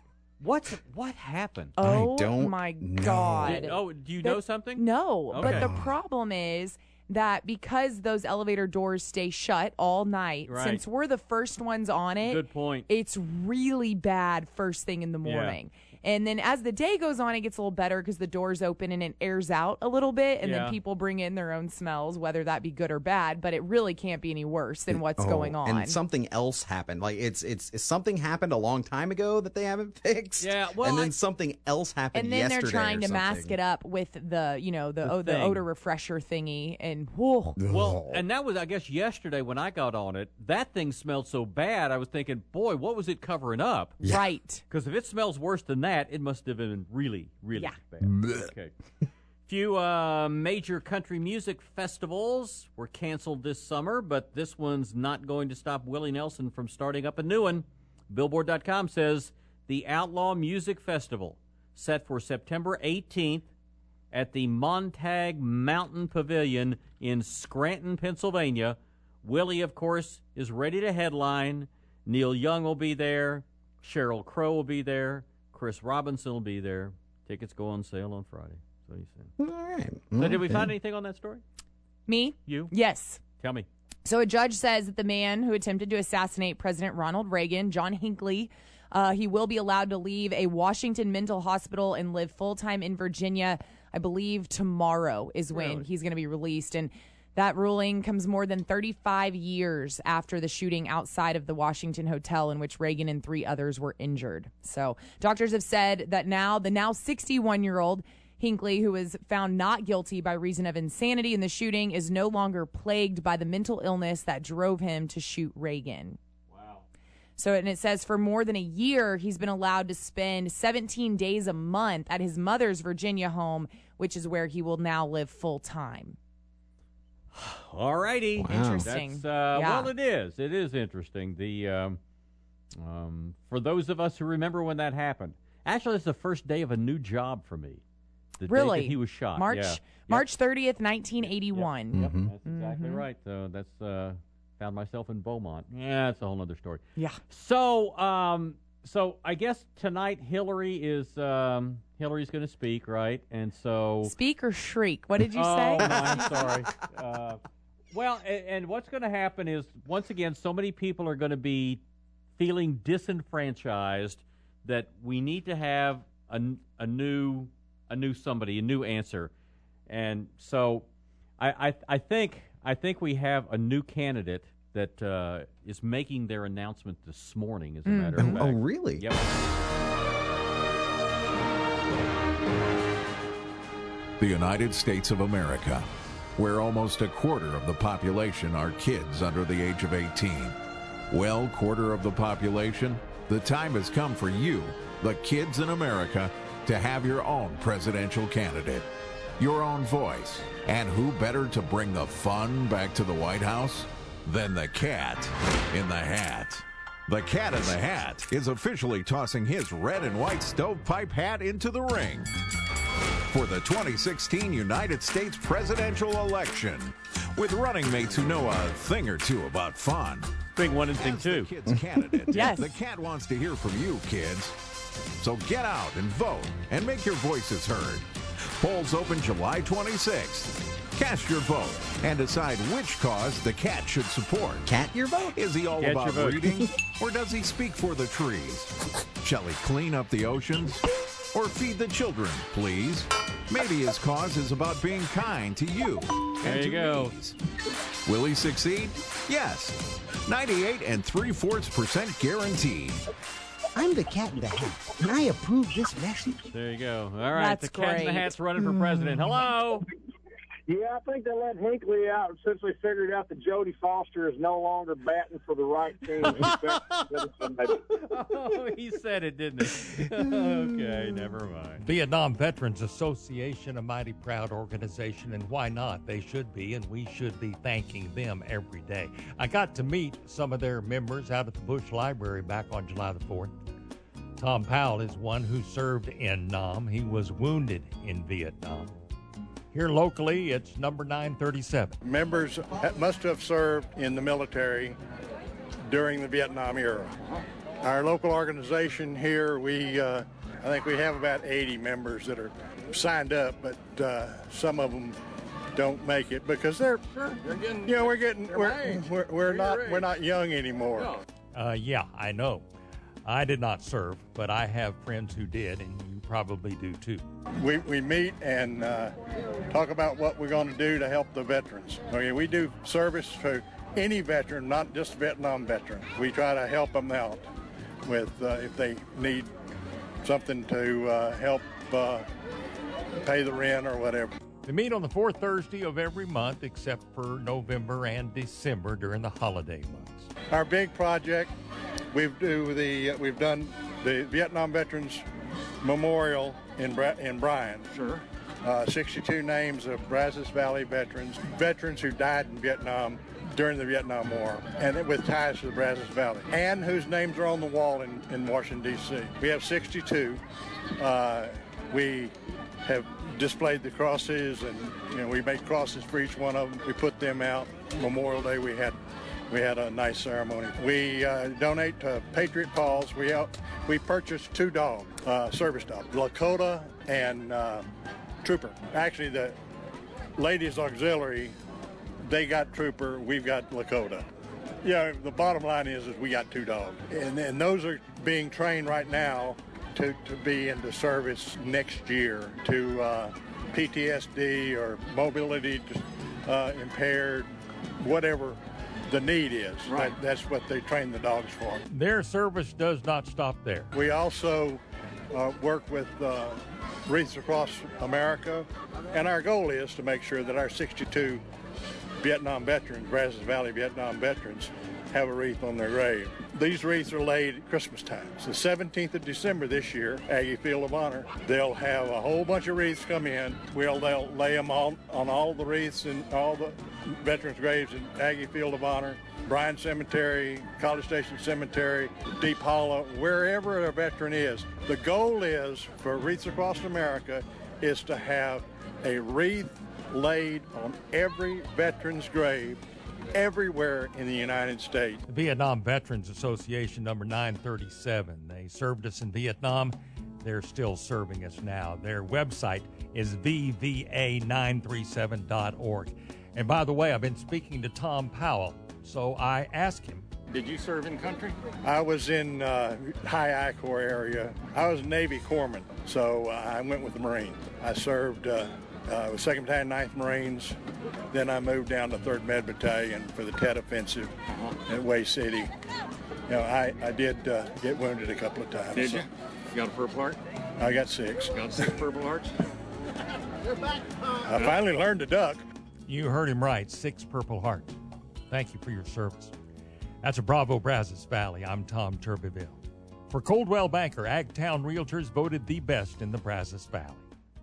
What's what happened? Oh, I don't my know. God. Did- oh, do you The- know something? No, but Okay. the problem is that because those elevator doors stay shut all night, Right. since we're the first ones on it, Good point. it's really bad first thing in the Yeah. morning. And then as the day goes on, it gets a little better because the doors open and it airs out a little bit, and Yeah. then people bring in their own smells, whether that be good or bad. But it really can't be any worse than what's Oh, going on. And something else happened. Like it's it's, it's something happened a long time ago that they haven't fixed. Yeah, well, and then I- something else happened and then they're yesterday trying or to something. mask it up with the, you know, the The oh, the thing. odor refresher thingy, and whoa. Well, and that was, I guess, yesterday when I got on it. That thing smelled so bad. I was thinking, boy, what was it covering up? Right. Because if it smells worse than that, it must have been really, really Yeah. bad. Okay. Few uh, major country music festivals were canceled this summer, but this one's not going to stop Willie Nelson from starting up a new one. Billboard dot com says the Outlaw Music Festival, set for September eighteenth at the Montague Mountain Pavilion in Scranton, Pennsylvania. Willie, of course, is ready to headline. Neil Young will be there. Sheryl Crow will be there. Chris Robinson will be there. Tickets go on sale on Friday. So you said. All right. So did we Okay. find anything on that story? Me? You? Yes. Tell me. So a judge says that the man who attempted to assassinate President Ronald Reagan, John Hinckley, uh, he will be allowed to leave a Washington mental hospital and live full-time in Virginia. I believe tomorrow is when Really? he's going to be released. And that ruling comes more than thirty-five years after the shooting outside of the Washington hotel in which Reagan and three others were injured. So doctors have said that now the now sixty-one-year-old Hinckley, who was found not guilty by reason of insanity in the shooting, is no longer plagued by the mental illness that drove him to shoot Reagan. Wow. So, and it says for more than a year, he's been allowed to spend seventeen days a month at his mother's Virginia home, which is where he will now live full time. All righty. Wow. Interesting. That's, uh, Yeah. Well, it is. It is interesting. The um, um, for those of us who remember when that happened, actually, it's the first day of a new job for me. The Really? day that he was shot. March Yeah. March thirtieth, nineteen eighty-one. Yep, that's exactly right. So that's uh, found myself in Beaumont. Yeah, that's a whole other story. Yeah. So, um, so I guess tonight Hillary is um, Hillary's going to speak, right? And so Speak or shriek? What did you oh, say? no, I'm sorry. Uh, well, and, and what's going to happen is once again, so many people are going to be feeling disenfranchised that we need to have a, a new a new somebody, a new answer. And so I, I I think I think we have a new candidate that uh, is making their announcement this morning, as a matter of Mm. fact. Oh, really? Yep. The United States of America, where almost a quarter of the population are kids under the age of eighteen. Well, quarter of the population, the time has come for you, the kids in America, to have your own presidential candidate, your own voice. And who better to bring the fun back to the White House than the Cat in the Hat? The Cat in the Hat is officially tossing his red and white stovepipe hat into the ring for the twenty sixteen United States presidential election, with running mates who know a thing or two about fun. Thing one and thing As two. the kid's candidate, Yes. the Cat wants to hear from you, kids. So get out and vote and make your voices heard. Polls open July twenty-sixth. Cast your vote and decide which cause the Cat should support. Cat your vote? Is he all Cat about your vote. reading, or does he speak for the trees? Shall he clean up the oceans, or feed the children, please? Maybe his cause is about being kind to you and There you to go. me's. Will he succeed? Yes. ninety-eight and three-fourths percent guaranteed. I'm the Cat in the Hat, and I approve this message. There you go. All right, That's the Cat in the great. Hat's running for president. Hello. Yeah, I think they let Hinckley out since they figured out that Jodie Foster is no longer batting for the right team. Oh, he said it, didn't he? Okay, never mind. Vietnam Veterans Association, a mighty proud organization, and why not? They should be, and we should be thanking them every day. I got to meet some of their members out at the Bush Library back on July the fourth. Tom Powell is one who served in Nam. He was wounded in Vietnam. Here locally, it's number nine thirty-seven. Members must have served in the military during the Vietnam era. Our local organization here, we uh, I think we have about eighty members that are signed up, but uh, some of them don't make it because they're, They're getting, you know, we're getting, they're we're, my age. we're, we're They're not, your we're age. not young anymore. No. Uh, yeah, I know. I did not serve, but I have friends who did, and you probably do too. We, we meet and uh, talk about what we're going to do to help the veterans. Okay, we do service for any veteran, not just Vietnam veterans. We try to help them out with uh, if they need something to uh, help uh, pay the rent or whatever. They meet on the fourth Thursday of every month except for November and December during the holiday months. Our big project, we've do the we've done the Vietnam Veterans Memorial in Bra- in Bryan. Sure. Uh, sixty-two names of Brazos Valley veterans, veterans who died in Vietnam during the Vietnam War, and with ties to the Brazos Valley, and whose names are on the wall in, in Washington, D C. We have sixty-two. Uh, we have displayed the crosses, and you know, we make crosses for each one of them. We put them out. Memorial Day, we had we had a nice ceremony. We uh, donate to Patriot Paws. We out, we purchased two dogs, uh, service dogs, Lakota and uh, Trooper. Actually, the Ladies Auxiliary, they got Trooper, we've got Lakota. Yeah, the bottom line is, is we got two dogs, and, and those are being trained right now to, to be into service next year to uh, P T S D or mobility uh, impaired, whatever the need is. Right. That, that's what they train the dogs for. Their service does not stop there. We also uh, work with uh, Wreaths Across America, and our goal is to make sure that our sixty-two Vietnam veterans, Brazos Valley Vietnam veterans, have a wreath on their grave. These wreaths are laid at Christmas time. It's the seventeenth of December this year, Aggie Field of Honor. They'll have a whole bunch of wreaths come in. We'll they'll lay them on, on all the wreaths and all the veterans' graves in Aggie Field of Honor, Bryan Cemetery, College Station Cemetery, Deep Hollow, wherever a veteran is. The goal is for Wreaths Across America is to have a wreath laid on every veteran's grave everywhere in the United States. The Vietnam Veterans Association, number nine thirty-seven. They served us in Vietnam. They're still serving us now. Their website is v v a nine three seven dot org. And by the way, I've been speaking to Tom Powell, so I asked him, did you serve in country? I was in uh, High I Corps area. I was a Navy corpsman, so uh, I went with the Marines. I served uh, uh, with second Battalion, ninth Marines. Then I moved down to third Med Battalion for the Tet Offensive uh-huh. at Way City. You know, I, I did uh, get wounded a couple of times. Did you? You got a Purple Heart? I got six. Got six Purple Hearts? I finally learned to duck. You heard him right, six Purple Hearts. Thank you for your service. That's a Bravo Brazos Valley. I'm Tom Turbeville. For Coldwell Banker, Agtown Realtors voted the best in the Brazos Valley.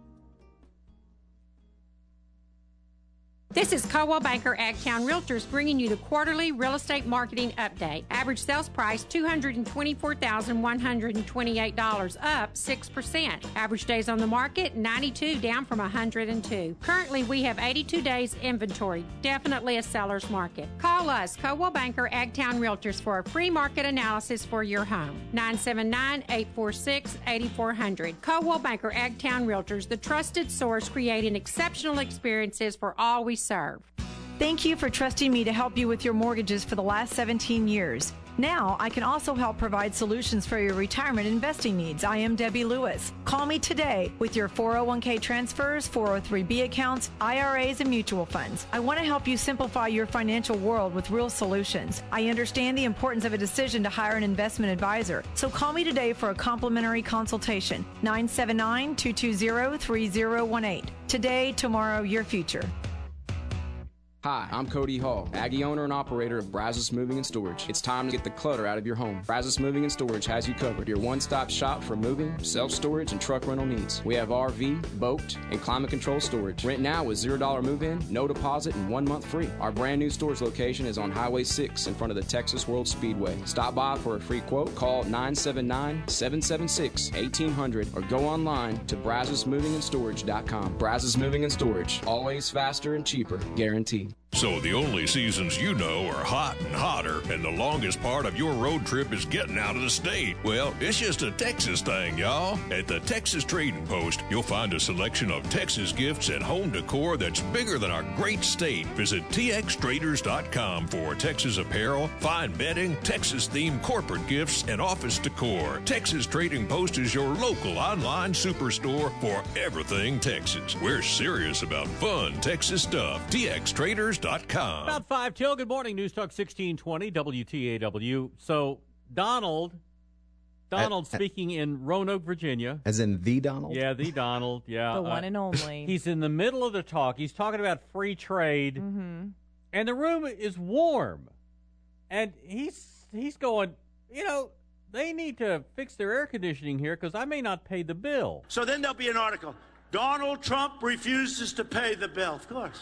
This is Coldwell Banker Agtown Realtors bringing you the quarterly real estate marketing update. Average sales price two hundred twenty-four thousand one hundred twenty-eight dollars, up six percent. Average days on the market, ninety-two, down from one hundred two. Currently, we have eighty-two days inventory. Definitely a seller's market. Call us, Coldwell Banker Agtown Realtors, for a free market analysis for your home. nine seven nine, eight four six, eight four zero zero. Coldwell Banker Agtown Realtors, the trusted source creating exceptional experiences for all we serve. Thank you for trusting me to help you with your mortgages for the last seventeen years. Now, I can also help provide solutions for your retirement investing needs. I am Debbie Lewis. Call me today with your four oh one k transfers, four oh three b accounts, I R As, and mutual funds. I want to help you simplify your financial world with real solutions. I understand the importance of a decision to hire an investment advisor, so call me today for a complimentary consultation. nine seven nine, two two zero, three zero one eight. Today, tomorrow, your future. Hi, I'm Cody Hall, Aggie owner and operator of Brazos Moving and Storage. It's time to get the clutter out of your home. Brazos Moving and Storage has you covered. Your one-stop shop for moving, self-storage, and truck rental needs. We have R V, boat, and climate control storage. Rent now with zero dollar move-in, no deposit, and one month free. Our brand new storage location is on Highway six in front of the Texas World Speedway. Stop by for a free quote. Call nine seven nine, seven seven six, one eight zero zero or go online to brazos moving and storage dot com. Brazos Moving and Storage, always faster and cheaper, guaranteed. So the only seasons you know are hot and hotter, and the longest part of your road trip is getting out of the state. Well, it's just a Texas thing, y'all. At the Texas Trading Post, you'll find a selection of Texas gifts and home decor that's bigger than our great state. Visit T X traders dot com for Texas apparel, fine bedding, Texas-themed corporate gifts, and office decor. Texas Trading Post is your local online superstore for everything Texas. We're serious about fun Texas stuff. T X traders dot com. About five till. Good morning, News Talk sixteen twenty W T A W. So Donald, Donald At- at- speaking in Roanoke, Virginia. As in the Donald? Yeah, the Donald. Yeah, The one and only. He's in the middle of the talk. He's talking about free trade, Mm-hmm. and the room is warm, and he's he's going. You know, they need to fix their air conditioning here because I may not pay the bill. So then there'll be an article. Donald Trump refuses to pay the bill. Of course.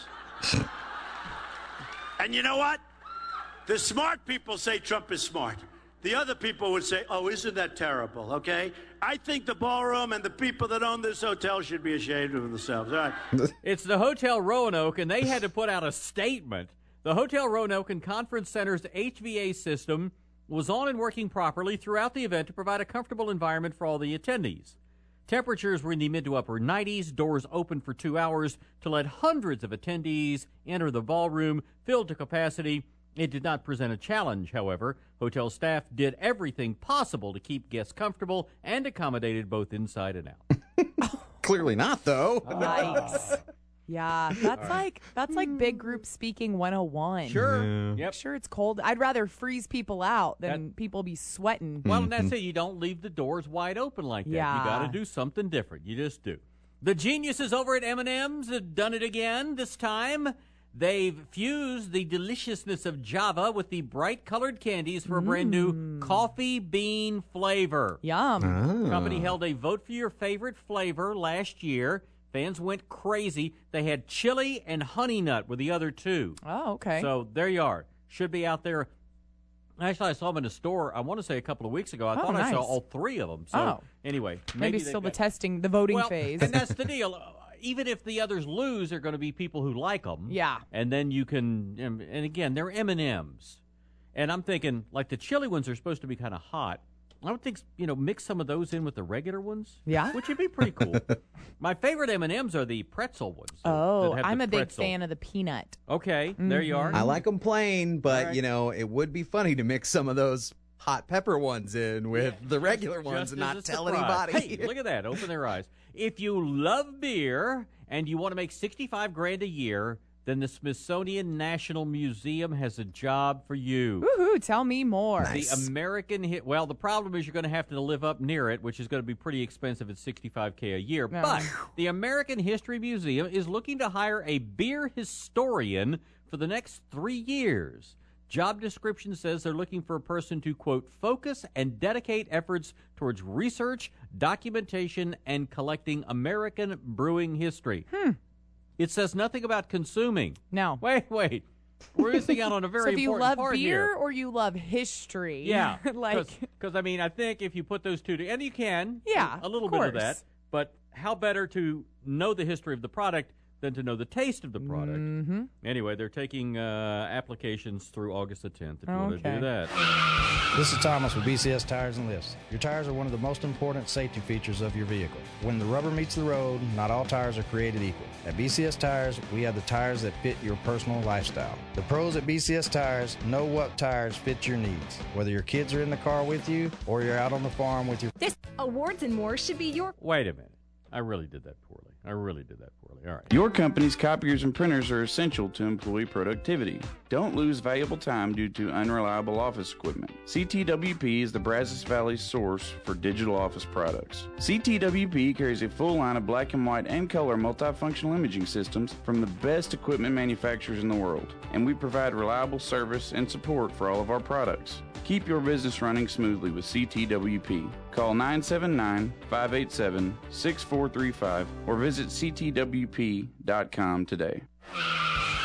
And you know what? The smart people say Trump is smart. The other people would say, oh, isn't that terrible, okay? I think the ballroom and the people that own this hotel should be ashamed of themselves. All right. It's the Hotel Roanoke, and they had to put out a statement. The Hotel Roanoke and Conference Center's H V A system was on and working properly throughout the event to provide a comfortable environment for all the attendees. Temperatures were in the mid to upper nineties, doors open for two hours to let hundreds of attendees enter the ballroom, filled to capacity. It did not present a challenge, however. Hotel staff did everything possible to keep guests comfortable and accommodated both inside and out. Clearly not, though. Yikes. Yeah, that's like that's like big group speaking one oh one. Sure. Yeah. Yep. Sure, it's cold. I'd rather freeze people out than people be sweating. Well, and that's it. You don't leave the doors wide open like that. Yeah. You got to do something different. You just do. The geniuses over at M and M's have done it again. This time, they've fused the deliciousness of Java with the bright-colored candies for a brand new coffee bean flavor. Yum. The company held a vote for your favorite flavor last year. Fans went crazy. They had chili and honey nut were the other two. Oh, okay. So there you are. Should be out there. Actually, I saw them in a store, I want to say a couple of weeks ago. I Oh, thought I saw nice. all three of them. So Oh. anyway. Maybe, Maybe still they've the got- testing, the voting well, phase. and that's the deal. Even if the others lose, they're going to be people who like them. Yeah. And then you can, and and again, they're M and M's. And I'm thinking, like the chili ones are supposed to be kind of hot. I would think, you know, mix some of those in with the regular ones. Yeah. Which would be pretty cool. My favorite M and M's are the pretzel ones. so- Oh, that have the I'm a big pretzel. fan of the peanut. Okay, there you are. I like them plain, but, All right. you know, it would be funny to mix some of those hot pepper ones in with the regular ones Just and as not a tell surprise. anybody. Hey, look at that. Open their eyes. If you love beer and you want to make sixty-five grand a year, then the Smithsonian National Museum has a job for you. Woohoo, tell me more. The American hit. Well, the problem is you're going to have to live up near it, which is going to be pretty expensive at sixty-five K a year. Yeah. But the American History Museum is looking to hire a beer historian for the next three years. Job description says they're looking for a person to, quote, focus and dedicate efforts towards research, documentation, and collecting American brewing history. Hmm. It says nothing about consuming. No. Wait, wait. We're missing out on a very so if you important love part beer here. or you love history, Yeah, like because I mean, I think if you put those two together, and you can, Yeah, a little of bit of course. that. But how better to know the history of the product than to know the taste of the product? Mm-hmm. Anyway, they're taking uh, applications through August the tenth. If you want to Okay. do that. This is Thomas with B C S Tires and Lifts. Your tires are one of the most important safety features of your vehicle. When the rubber meets the road, not all tires are created equal. At B C S Tires, we have the tires that fit your personal lifestyle. The pros at B C S Tires know what tires fit your needs, whether your kids are in the car with you or you're out on the farm with your... This awards and more should be your... Wait a minute. I really did that poorly. I really did that poorly. All right. Your company's copiers and printers are essential to employee productivity. Don't lose valuable time due to unreliable office equipment. C T W P is the Brazos Valley's source for digital office products. C T W P carries a full line of black and white and color multifunctional imaging systems from the best equipment manufacturers in the world, and we provide reliable service and support for all of our products. Keep your business running smoothly with C T W P. Call nine seven nine, five eight seven, six four three five or visit C T W P dot com today.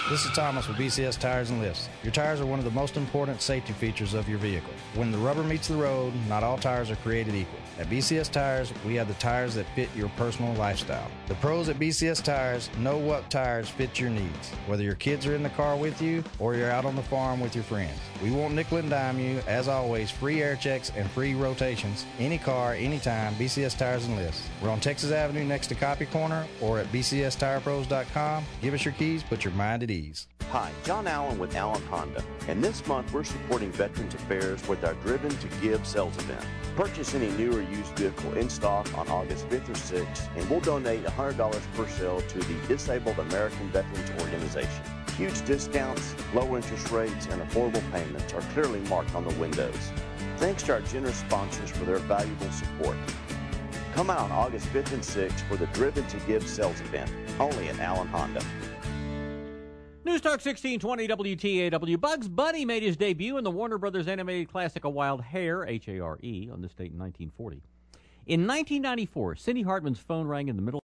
This is Thomas with B C S Tires and Lifts. Your tires are one of the most important safety features of your vehicle. When the rubber meets the road, not all tires are created equal. At B C S Tires, we have the tires that fit your personal lifestyle. The pros at B C S Tires know what tires fit your needs, whether your kids are in the car with you or you're out on the farm with your friends. We won't nickel and dime you. As always, free air checks and free rotations. Any car, anytime, B C S Tires and Lifts. We're on Texas Avenue next to Copy Corner or at B C S Tire Pros dot com. Give us your keys, put your mind at ease. Hi, John Allen with Allen Honda, and this month we're supporting Veterans Affairs with our Driven to Give sales event. Purchase any new or used vehicle in stock on August fifth or sixth, and we'll donate one hundred dollars per sale to the Disabled American Veterans Organization. Huge discounts, low interest rates, and affordable payments are clearly marked on the windows. Thanks to our generous sponsors for their valuable support. Come out on August fifth and sixth for the Driven to Give sales event, only at Allen Honda. News Talk sixteen twenty W T A W. Bugs Bunny made his debut in the Warner Brothers animated classic A Wild Hare, H A R E, on this date in nineteen forty. In nineteen ninety-four, Cindy Hartman's phone rang in the middle